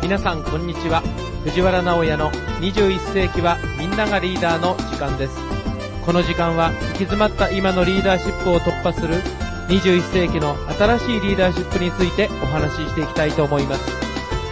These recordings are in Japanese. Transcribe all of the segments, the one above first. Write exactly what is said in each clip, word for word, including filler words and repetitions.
皆さんこんにちは。藤原直也のにじゅういっ世紀はみんながリーダーの時間です。この時間は行き詰まった今のリーダーシップを突破するにじゅういっ世紀の新しいリーダーシップについてお話ししていきたいと思います。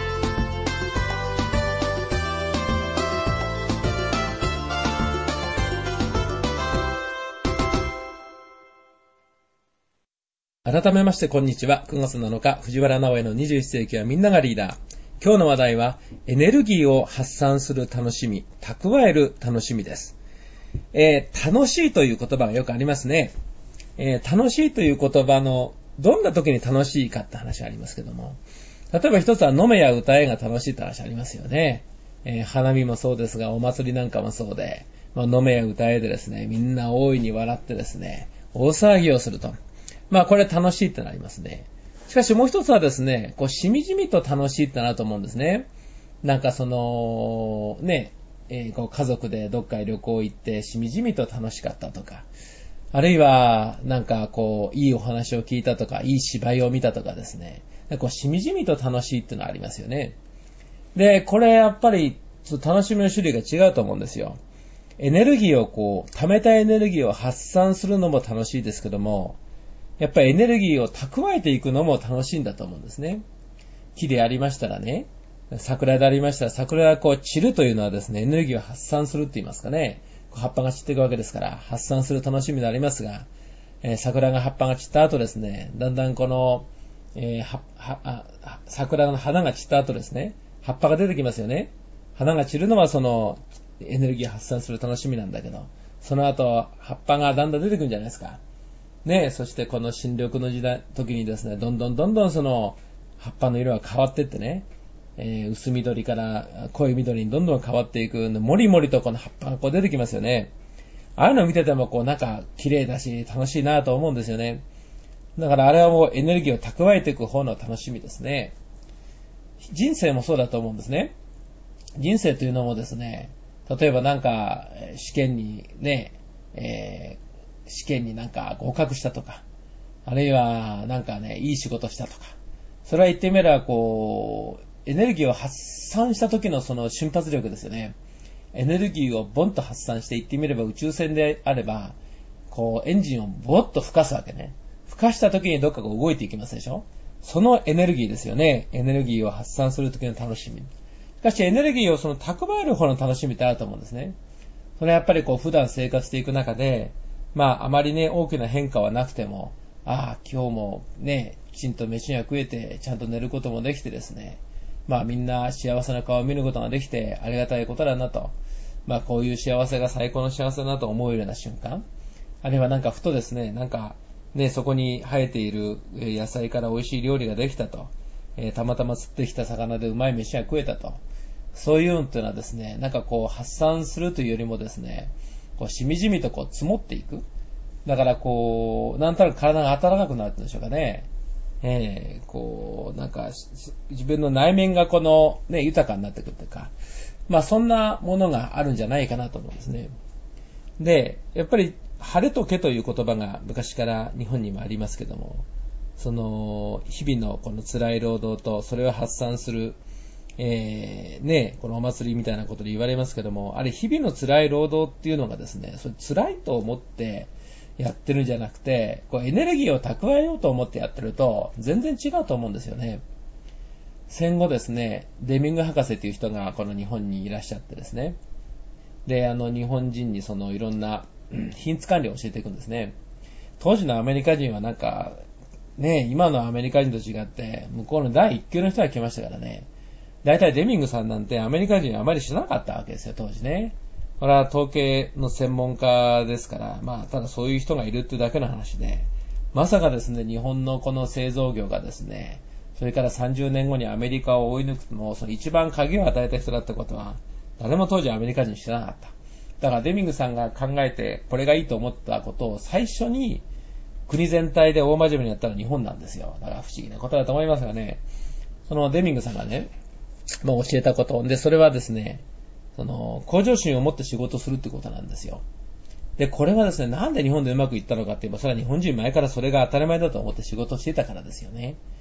改めましてこんにちは。くがつなのか、藤原直也のにじゅういっ世紀はみんながリーダー。今日の話題はエネルギーを発散する楽しみ、蓄える楽しみです。えー、楽しいという言葉がよくありますね。えー、楽しいという言葉のどんな時に楽しいかって話がありますけども、例えば一つは飲めや歌えが楽しいって話ありますよね。えー、花見もそうですが、お祭りなんかもそうで、まあ、飲めや歌えでですね、みんな大いに笑ってですね、大騒ぎをすると。まあこれ楽しいってなりますね。しかしもう一つはですね、こうしみじみと楽しいってなると思うんですね。なんかそのね、えー、こう家族でどっかへ旅行行ってしみじみと楽しかったとか、あるいはなんかこういいお話を聞いたとか、いい芝居を見たとかですね、こうしみじみと楽しいっていうのはありますよね。で、これやっぱりちょっと楽しみの種類が違うと思うんですよ。エネルギーをこう溜めたエネルギーを発散するのも楽しいですけども、やっぱりエネルギーを蓄えていくのも楽しいんだと思うんですね。木でありましたらね、桜でありましたら、桜がこう散るというのはですね、エネルギーを発散するって言いますかね。葉っぱが散っていくわけですから、発散する楽しみでありますが、えー、桜が葉っぱが散った後ですね、だんだんこの、えー、はは桜の花が散った後ですね、葉っぱが出てきますよね。花が散るのはそのエネルギーを発散する楽しみなんだけど、その後葉っぱがだんだん出てくるんじゃないですか。ね、そしてこの新緑の時代、時にですね、どんどんどんどんその葉っぱの色が変わってってね、えー、薄緑から濃い緑にどんどん変わっていく、もりもりとこの葉っぱがこう出てきますよね。ああいうのを見ててもこうなんか綺麗だし楽しいなと思うんですよね。だからあれはもうエネルギーを蓄えていく方の楽しみですね。人生もそうだと思うんですね。人生というのもですね、例えばなんか試験にね、えー試験になんか合格したとか、あるいはなんかね、いい仕事したとか、それは言ってみればこう、エネルギーを発散した時のその瞬発力ですよね。エネルギーをボンと発散して言ってみれば宇宙船であれば、こうエンジンをボッと吹かすわけね。吹かした時にどっかが動いていきますでしょ。そのエネルギーですよね。エネルギーを発散する時の楽しみ。しかしエネルギーをその蓄える方の楽しみってあると思うんですね。それはやっぱりこう普段生活していく中で、まあ、あまりね、大きな変化はなくても、ああ、今日もね、きちんと飯が食えて、ちゃんと寝ることもできてですね、まあみんな幸せな顔を見ることができて、ありがたいことだなと、まあこういう幸せが最高の幸せだなと思うような瞬間、あるいはなんかふとですね、なんかね、そこに生えている野菜から美味しい料理ができたと、えー、たまたま釣ってきた魚でうまい飯が食えたと、そういうのっていうのはですね、なんかこう発散するというよりもですね、こうしみじみとこう積もっていく。だからこう、なんとなく体が温かくなるんでしょうかね。えー、こう、なんか、自分の内面がこの、ね、豊かになってくるというか、まあそんなものがあるんじゃないかなと思うんですね。で、やっぱり、晴れとけという言葉が昔から日本にもありますけども、その、日々のこの辛い労働と、それを発散する、えー、ね、このお祭りみたいなことで言われますけども、あれ日々の辛い労働っていうのがですね、それ辛いと思ってやってるんじゃなくて、こうエネルギーを蓄えようと思ってやってると全然違うと思うんですよね。戦後ですね、デミング博士という人がこの日本にいらっしゃってですね、で、あの日本人にそのいろんな品質管理を教えていくんですね。当時のアメリカ人はなんかね、今のアメリカ人と違って向こうの第一級の人が来ましたからね。だいたいデミングさんなんてアメリカ人はあまり知らなかったわけですよ、当時ね。これは統計の専門家ですから、まあ、ただそういう人がいるっていうだけの話で、まさかですね、日本のこの製造業がですね、それからさんじゅうねんごにアメリカを追い抜くの、その一番鍵を与えた人だってことは、誰も当時アメリカ人知らなかった。だからデミングさんが考えて、これがいいと思ったことを最初に、国全体で大真面目にやったのは日本なんですよ。だから不思議なことだと思いますがね、そのデミングさんがね、まあ、教えたこと。で、それはですね、その、向上心を持って仕事するってことなんですよ。で、これはですね、なんで日本でうまくいったのかって言えば、それは日本人前からそれが当たり前だと思って仕事をしていたからですよね。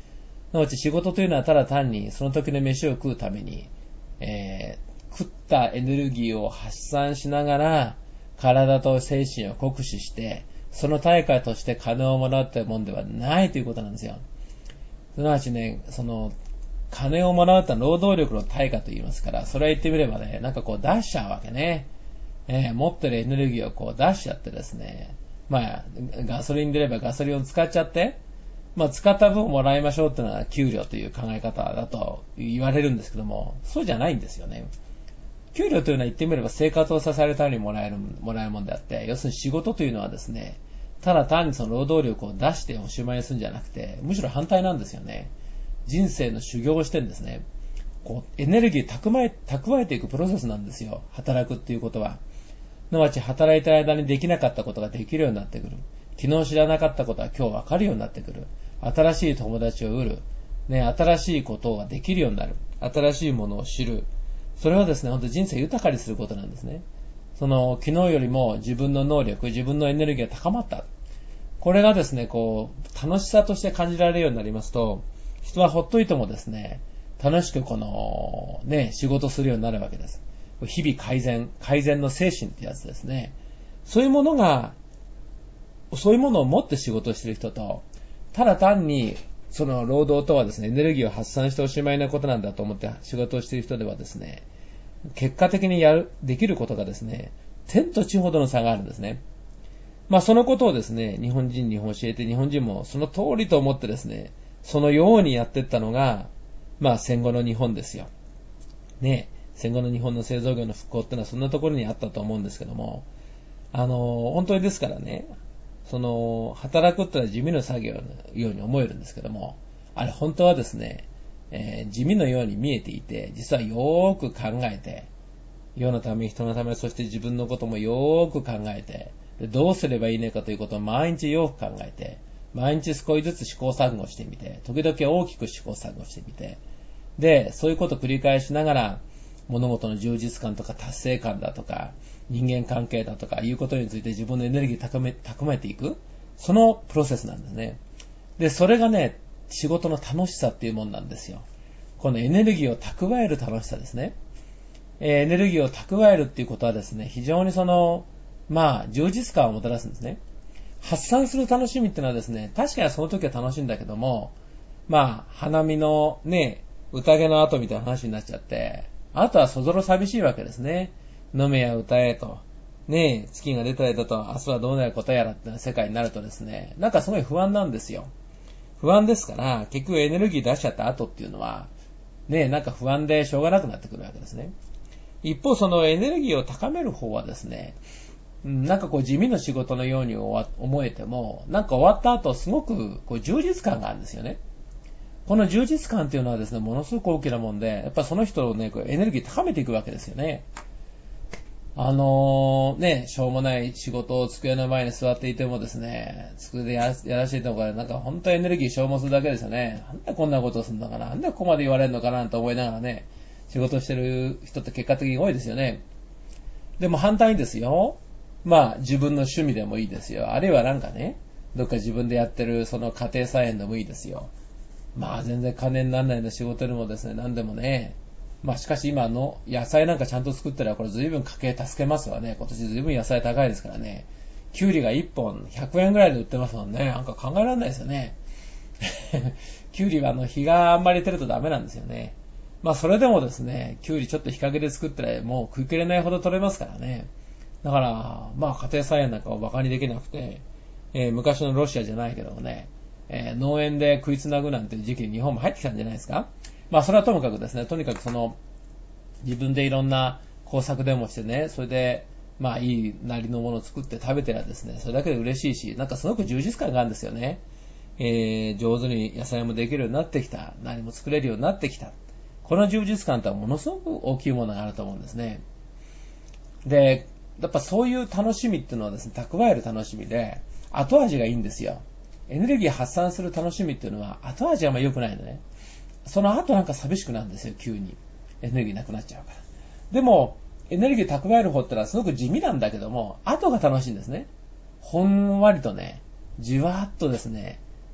なので仕事というのはただ単にその時の飯を食うために、えー、食ったエネルギーを発散しながら体と精神を酷使して、その対価として金をもらうというものではないということなんですよ。すなわちね、その、金をもらうとは労働力の対価と言いますから、それは言ってみればね、なんかこう出しちゃうわけね。えー、持ってるエネルギーをこう出しちゃってですね、まあ、ガソリン出ればガソリンを使っちゃって、まあ、使った分をもらいましょうっていうのは給料という考え方だと言われるんですけども、そうじゃないんですよね。給料というのは言ってみれば生活を支えるためにもらえる、もらえるものであって、要するに仕事というのはですね、ただ単にその労働力を出しておしまいにするんじゃなくて、むしろ反対なんですよね。人生の修行をしてるんですね。こう、エネルギー蓄え、蓄えていくプロセスなんですよ。働くっていうことは。すなわち働いた間にできなかったことができるようになってくる。昨日知らなかったことは今日わかるようになってくる。新しい友達を得る。ね、新しいことができるようになる。新しいものを知る。それはですね、本当に人生豊かにすることなんですね。その、昨日よりも自分の能力、自分のエネルギーが高まった。これがですね、こう、楽しさとして感じられるようになりますと、人はほっといてもですね、楽しくこの、ね、仕事するようになるわけです。日々改善、改善の精神ってやつですね。そういうものが、そういうものを持って仕事をしている人と、ただ単に、その労働とはですね、エネルギーを発散しておしまいなことなんだと思って仕事をしている人ではですね、結果的にやる、できることがですね、天と地ほどの差があるんですね。まあそのことをですね、日本人に教えて、日本人もその通りと思ってですね、そのようにやっていったのが、まあ戦後の日本ですよ。ね、戦後の日本の製造業の復興ってのはそんなところにあったと思うんですけども、あの、本当にですからね、その、働くってのは地味な作業のように思えるんですけども、あれ本当はですね、えー、地味のように見えていて、実はよーく考えて、世のため、人のため、そして自分のこともよーく考えて、でどうすればいいのかということを毎日よく考えて、毎日少しずつ試行錯誤してみて、時々大きく試行錯誤してみて、で、そういうことを繰り返しながら、物事の充実感とか達成感だとか、人間関係だとかいうことについて自分のエネルギーを高め、高めていく、そのプロセスなんですね。で、それがね、仕事の楽しさっていうもんなんですよ。このエネルギーを蓄える楽しさですね。エネルギーを蓄えるっていうことはですね、非常にその、まあ、充実感をもたらすんですね。発散する楽しみっていうのはですね、確かにその時は楽しいんだけども、まあ、花見のね、宴の後みたいな話になっちゃって、あとはそぞろ寂しいわけですね。飲めや歌えと。ねえ、月が出たりだと、明日はどうなることやらって世界になるとですね、なんかすごい不安なんですよ。不安ですから、結局エネルギー出しちゃった後っていうのは、ねえ、なんか不安でしょうがなくなってくるわけですね。一方、そのエネルギーを高める方はですね、なんかこう地味な仕事のように思えても、なんか終わった後すごくこう充実感があるんですよね。この充実感っていうのはですね、ものすごく大きなもんで、やっぱその人をね、こうエネルギー高めていくわけですよね。あのー、ね、しょうもない仕事を机の前に座っていてもですね、机でやら, やらせていてもなんか本当エネルギー消耗するだけですよね。なんでこんなことをするのかな、なんでここまで言われるのかなと思いながらね、仕事してる人って結果的に多いですよね。でも反対にですよ、まあ自分の趣味でもいいですよ。あるいはなんかね、どっか自分でやってるその家庭菜園でもいいですよ。まあ全然金にならないような仕事でもですね、何でもね、まあしかし今の野菜なんかちゃんと作ったらこれ随分家計助けますわね。今年随分野菜高いですからね。キュウリがいっぽんひゃくえんぐらいで売ってますもんね。なんか考えられないですよね。キュウリはあの日があんまり出るとダメなんですよね。まあそれでもですね、キュウリちょっと日陰で作ったらもう食い切れないほど取れますからね。だから、まあ家庭菜園なんかを馬鹿にできなくて、えー、昔のロシアじゃないけどもね、えー、農園で食いつなぐなんていう時期に日本も入ってきたんじゃないですか。まあそれはともかくですね、とにかくその自分でいろんな工作でもしてね、それでまあいいなりのものを作って食べてらですね、それだけで嬉しいし、なんかすごく充実感があるんですよね。えー、上手に野菜もできるようになってきた、何も作れるようになってきた。この充実感とはものすごく大きいものがあると思うんですね。で、やっぱそういう楽しみっていうのはですね、蓄える楽しみで、後味がいいんですよ。エネルギー発散する楽しみっていうのは、後味はあんま良くないのね。その後なんか寂しくなるんですよ、急に。エネルギーなくなっちゃうから。でも、エネルギー蓄える方ってのはすごく地味なんだけども、後が楽しいんですね。ほんわりとね、じわーっとですね、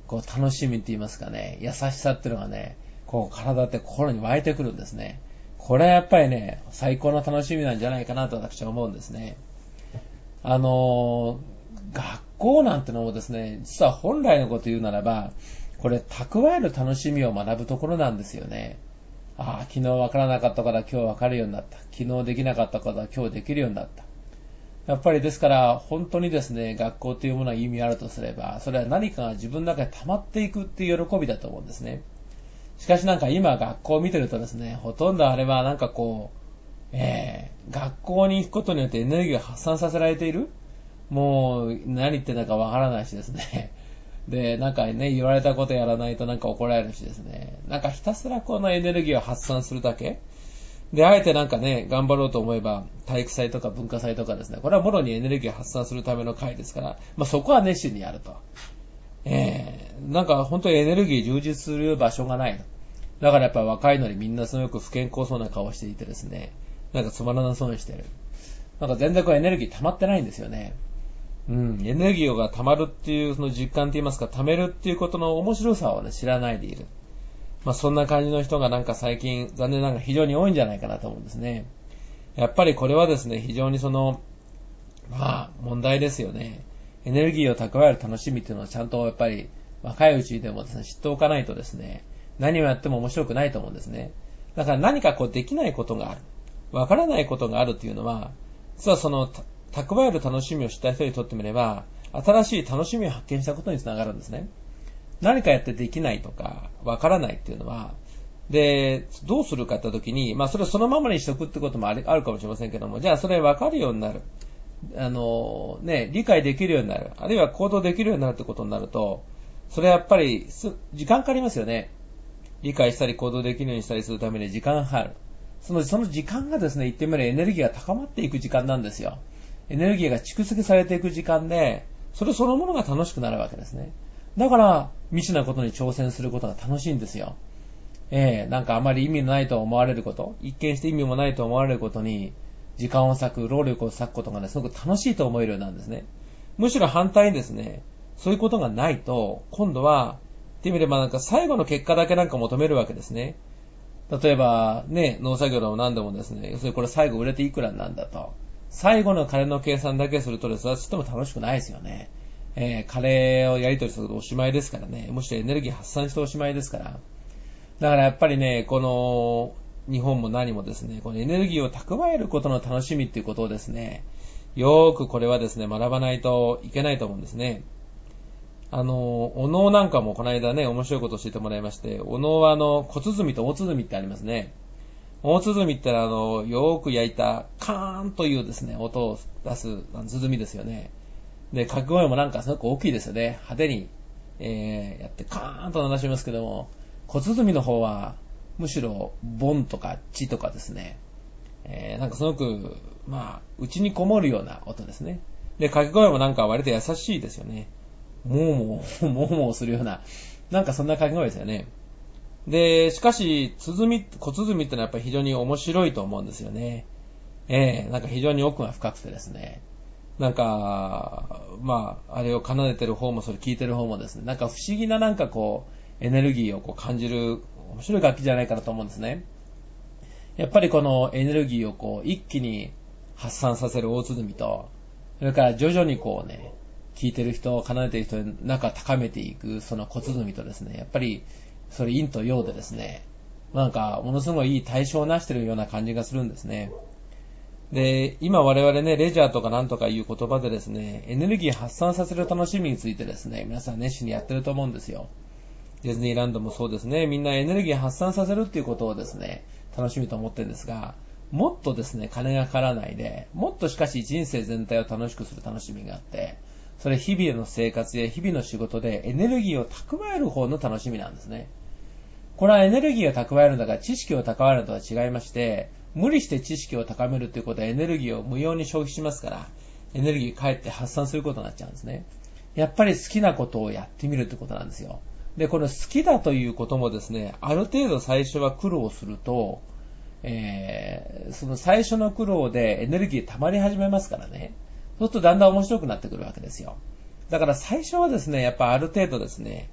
こう楽しみって言いますかね、優しさっていうのがね、こう体って心に湧いてくるんですね。これはやっぱりね、最高の楽しみなんじゃないかなと私は思うんですね。あのー、学校なんてのもですね、実は本来のこと言うならば、これ蓄える楽しみを学ぶところなんですよね。ああ、昨日分からなかったから今日分かるようになった。昨日できなかったから今日できるようになった。やっぱりですから本当にですね、学校というものが意味あるとすれば、それは何かが自分の中で溜まっていくっていう喜びだと思うんですね。しかしなんか今学校を見てるとですね、ほとんどあれはなんかこう、えー、学校に行くことによってエネルギーが発散させられている。もう何言ってんだかわからないしですね。で、なんかね、言われたことやらないとなんか怒られるしですね。なんかひたすらこのエネルギーを発散するだけ。で、あえてなんかね、頑張ろうと思えば、体育祭とか文化祭とかですね、これはもろにエネルギーを発散するための会ですから、まあそこは熱心にやると。えー、なんか本当にエネルギー充実する場所がないの。だからやっぱ若いのにみんなすごく不健康そうな顔をしていてですね、なんかつまらなそうにしてる。なんか全然こうエネルギー溜まってないんですよね。うん、エネルギーが溜まるっていうその実感と言いますか、溜めるっていうことの面白さをね、知らないでいる。まあそんな感じの人がなんか最近残念ながら非常に多いんじゃないかなと思うんですね。やっぱりこれはですね、非常にその、まあ問題ですよね。エネルギーを蓄える楽しみっていうのはちゃんとやっぱり若いうちでもですね、知っておかないとですね、何をやっても面白くないと思うんですね。だから何かこうできないことがある。わからないことがあるっていうのは、実はその蓄える楽しみを知った人にとってみれば、新しい楽しみを発見したことにつながるんですね。何かやってできないとか、わからないっていうのは、で、どうするかって時に、まあそれをそのままにしとくってこともあるかもしれませんけども、じゃあそれわかるようになる。あの、ね、理解できるようになる。あるいは行動できるようになるってことになると、それはやっぱり、時間かかりますよね。理解したり行動できるようにしたりするために時間がかかる。その、その時間がですね、言ってみればエネルギーが高まっていく時間なんですよ。エネルギーが蓄積されていく時間で、それそのものが楽しくなるわけですね。だから、未知なことに挑戦することが楽しいんですよ。ええー、なんかあまり意味のないと思われること、一見して意味もないと思われることに、時間を割く、労力を割くことがね、すごく楽しいと思えるようなんですね。むしろ反対にですね、そういうことがないと、今度は、言ってみればなんか最後の結果だけなんか求めるわけですね。例えば、ね、農作業でも何でもですね、要するにこれ最後売れていくらなんだと。最後の金の計算だけするとですね、とても楽しくないですよね。えー、金をやり取りするとおしまいですからね。もしエネルギー発散しておしまいですから。だからやっぱりね、この、日本も何もですね、このエネルギーを蓄えることの楽しみっていうことをですね、よーくこれはですね、学ばないといけないと思うんですね。あの、お能なんかもこの間ね、面白いことを教えてもらいまして、お能はあの、小鼓と大鼓ってありますね。大鼓ってあの、よーく焼いたカーンというですね、音を出す鼓ですよね。で、掛け声もなんかすごく大きいですよね。派手に、えー、やってカーンと鳴らしますけども、小鼓の方は、むしろ、ボンとかチとかですね、えー、なんかすごく、まあ、内にこもるような音ですね。で、掛け声もなんか割と優しいですよね。もうもう、もうもうするような、なんかそんな掛け声ですよね。で、しかし、鼓、小鼓ってのはやっぱり非常に面白いと思うんですよね。えー、なんか非常に奥が深くてですね。なんか、まあ、あれを奏でてる方もそれ聞いてる方もですね、なんか不思議ななんかこう、エネルギーをこう感じる面白い楽器じゃないかなと思うんですね。やっぱりこのエネルギーをこう一気に発散させる大鼓と、それから徐々にこうね、聞いてる人、奏でてる人に中高めていくその小鼓とですね、やっぱりそれ陰と陽でですね、なんかものすごいいい対象をなしてるような感じがするんですね。で、今我々ね、レジャーとかなんとかいう言葉でですね、エネルギー発散させる楽しみについてですね、皆さん熱心にやってると思うんですよ。ディズニーランドもそうですね、みんなエネルギー発散させるっていうことをですね、楽しみと思ってるんですが、もっとですね、金がかからないで、もっとしかし人生全体を楽しくする楽しみがあって、それ日々の生活や日々の仕事でエネルギーを蓄える方の楽しみなんですね。これはエネルギーを蓄えるんだから知識を蓄えるのとは違いまして、無理して知識を高めるということはエネルギーを無用に消費しますから、エネルギー返って発散することになっちゃうんですね。やっぱり好きなことをやってみるということなんですよ。で、この好きだということもですね、ある程度最初は苦労すると、えー、その最初の苦労でエネルギー溜まり始めますからね。そうするとだんだん面白くなってくるわけですよ。だから最初はですね、やっぱある程度ですね、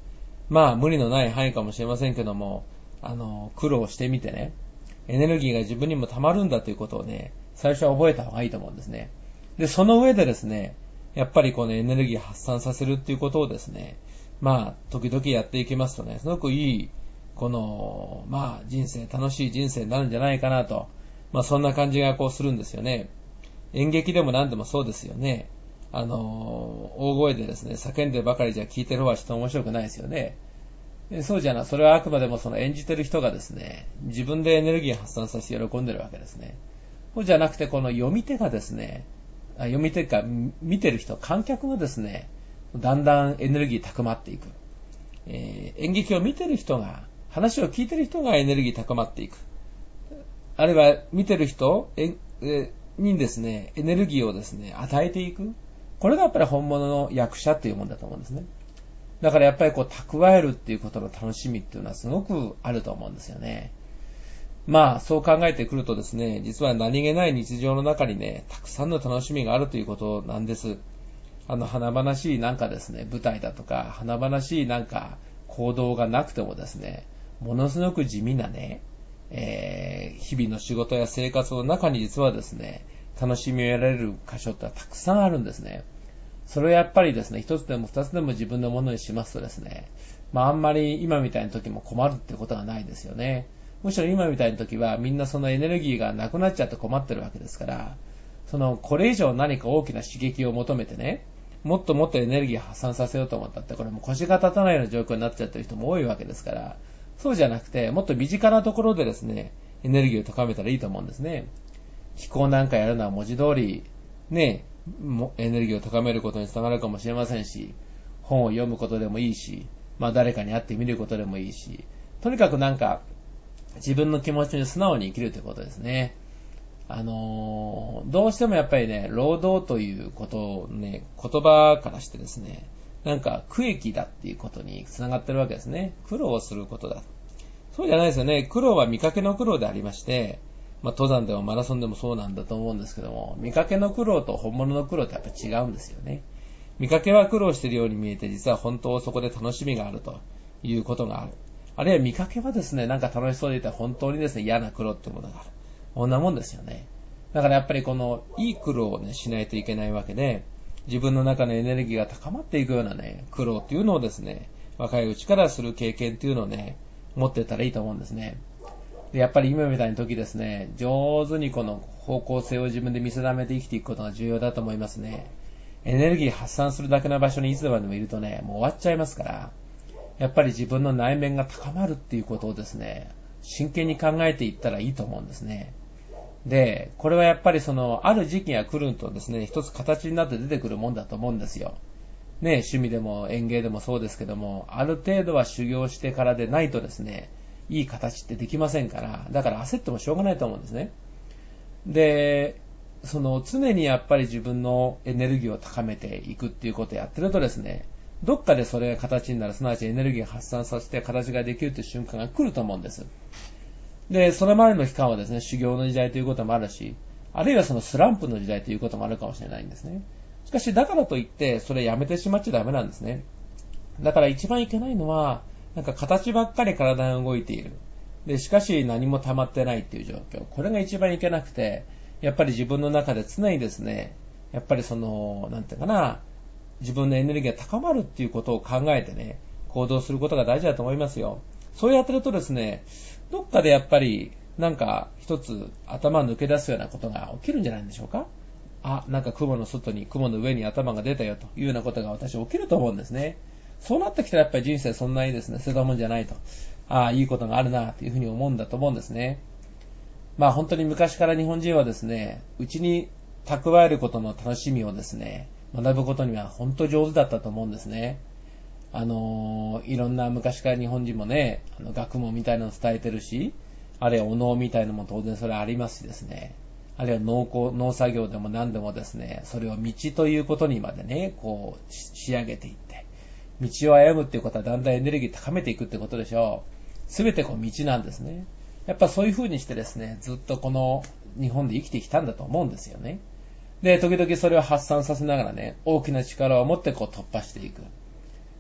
まあ無理のない範囲かもしれませんけども、あの、苦労してみてね、エネルギーが自分にも溜まるんだということをね、最初は覚えた方がいいと思うんですね。で、その上でですね、やっぱりこのエネルギー発散させるっていうことをですね、まあ、時々やっていきますとね、すごくいい、この、まあ、人生、楽しい人生になるんじゃないかなと、まあ、そんな感じがこうするんですよね。演劇でも何でもそうですよね。あの、大声でですね、叫んでばかりじゃ聞いてる方はちょっと面白くないですよね。そうじゃな、それはあくまでもその演じてる人がですね、自分でエネルギーを発散させて喜んでるわけですね。そうじゃなくて、この読み手がですね、読み手か見てる人、観客がですね、だんだんエネルギー高まっていく。えー、演劇を見てる人が、話を聞いてる人がエネルギー高まっていく。あるいは見てる人え、えにですね、エネルギーをですね、与えていく。これがやっぱり本物の役者っていうもんだと思うんですね。だからやっぱりこう蓄えるっていうことの楽しみっていうのはすごくあると思うんですよね。まあそう考えてくるとですね、実は何気ない日常の中にね、たくさんの楽しみがあるということなんです。あの華々しいなんかですね、舞台だとか華々しいなんか行動がなくてもですね、ものすごく地味なね、えー、日々の仕事や生活の中に実はですね、楽しみを得られる箇所ってたくさんあるんですね。それをやっぱりですね、一つでも二つでも自分のものにしますとですね、まああんまり今みたいな時も困るってことはないですよね。むしろ今みたいな時はみんなそのエネルギーがなくなっちゃって困ってるわけですから、そのこれ以上何か大きな刺激を求めてね、もっともっとエネルギーを発散させようと思ったって、これも腰が立たないような状況になっちゃってる人も多いわけですから、そうじゃなくて、もっと身近なところでですね、エネルギーを高めたらいいと思うんですね。飛行なんかやるのは文字通り、ね、エネルギーを高めることにつながるかもしれませんし、本を読むことでもいいし、まあ誰かに会ってみることでもいいし、とにかくなんか自分の気持ちに素直に生きるということですね。あのー、どうしてもやっぱりね、労働ということをね、言葉からしてですね、なんか苦役だっていうことにつながってるわけですね。苦労をすることだ。そうじゃないですよね。苦労は見かけの苦労でありまして、まあ登山でもマラソンでもそうなんだと思うんですけども、見かけの苦労と本物の苦労ってやっぱ違うんですよね。見かけは苦労しているように見えて、実は本当そこで楽しみがあるということがある。あるいは見かけはですね、なんか楽しそうでいたら本当にですね、嫌な苦労ってものがある。こんなもんですよね。だからやっぱりこのいい苦労をね、しないといけないわけで、自分の中のエネルギーが高まっていくようなね、苦労っていうのをですね、若いうちからする経験っていうのをね、持ってたらいいと思うんですね。でやっぱり今みたいな時ですね、上手にこの方向性を自分で見定めて生きていくことが重要だと思いますね。エネルギー発散するだけの場所にいつまでもいるとね、もう終わっちゃいますから、やっぱり自分の内面が高まるっていうことをですね、真剣に考えていったらいいと思うんですね。で、これはやっぱりその、ある時期が来るとですね、一つ形になって出てくるもんだと思うんですよ。ね、趣味でも園芸でもそうですけども、ある程度は修行してからでないとですね、いい形ってできませんから、だから焦ってもしょうがないと思うんですね。で、その常にやっぱり自分のエネルギーを高めていくっていうことをやってるとですね、どっかでそれが形になる、すなわちエネルギーを発散させて形ができるという瞬間が来ると思うんです。で、それまでの期間はですね、修行の時代ということもあるし、あるいはそのスランプの時代ということもあるかもしれないんですね。しかし、だからといって、それやめてしまっちゃダメなんですね。だから一番いけないのは、なんか形ばっかり体が動いている。で、しかし何も溜まってないっていう状況。これが一番いけなくて、やっぱり自分の中で常にですね、やっぱりその、なんていうかな、自分のエネルギーが高まるっていうことを考えてね、行動することが大事だと思いますよ。そうやってるとですね、どっかでやっぱり、なんか一つ頭抜け出すようなことが起きるんじゃないんでしょうか。あ、なんか雲の外に、雲の上に頭が出たよというようなことが私起きると思うんですね。そうなってきたらやっぱり人生そんなにですね、捨てたもんじゃないと。ああ、いいことがあるなというふうに思うんだと思うんですね。まあ本当に昔から日本人はですね、うちに蓄えることの楽しみをですね、学ぶことには本当上手だったと思うんですね。あのー、いろんな昔から日本人もね、あの学問みたいなのを伝えてるし、あるいはお能みたいなのも当然それありますしですね、あるいは農耕、農作業でも何でもですね、それを道ということにまでね、こう仕上げていって、道を歩むっていうことはだんだんエネルギー高めていくってことでしょう。すべてこう道なんですね。やっぱそういう風にしてですね、ずっとこの日本で生きてきたんだと思うんですよね。で、時々それを発散させながらね、大きな力を持ってこう突破していく。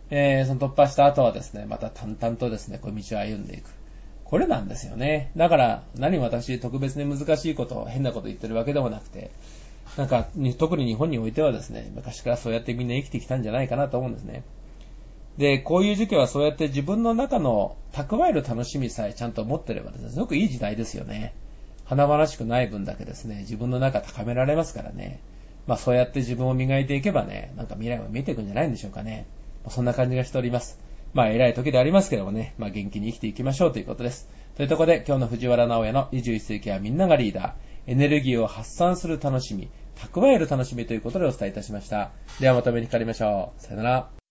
えー、その突破した後はですね、また淡々とですね、こう道を歩んでいく。これなんですよね。だから、何も私特別に難しいこと、変なこと言ってるわけでもなくて、なんか、特に日本においてはですね、昔からそうやってみんな生きてきたんじゃないかなと思うんですね。で、こういう時期はそうやって自分の中の蓄える楽しみさえちゃんと持ってればですね、すごくいい時代ですよね。華々しくない分だけですね、自分の中高められますからね。まあそうやって自分を磨いていけばね、なんか未来は見えていくんじゃないんでしょうかね。そんな感じがしております。まあ偉い時でありますけどもね、まあ元気に生きていきましょうということです。というところで今日の藤原直也のにじゅういっ世紀はみんながリーダー、エネルギーを発散する楽しみ、蓄える楽しみということでお伝えいたしました。ではまたお目にかかりましょう。さよなら。